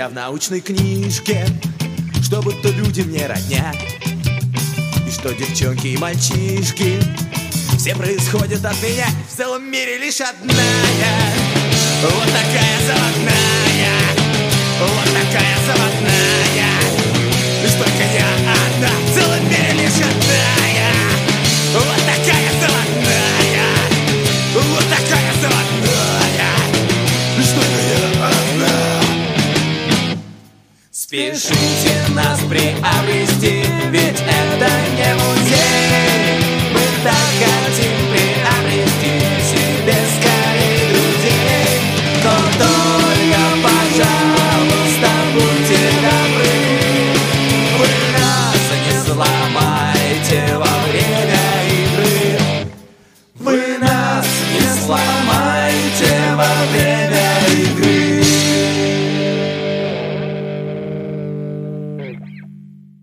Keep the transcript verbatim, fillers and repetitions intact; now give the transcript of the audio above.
я в научной книжке, что будто люди мне родня, и что девчонки и мальчишки все происходят от меня, в целом мире лишь одна я. Вот такая заводная, вот такая заводная, лишь только я одна, в целом мире лишь одна я. Вот такая заводная, вот такая заводная, лишь только я одна. Спешите нас приобрести.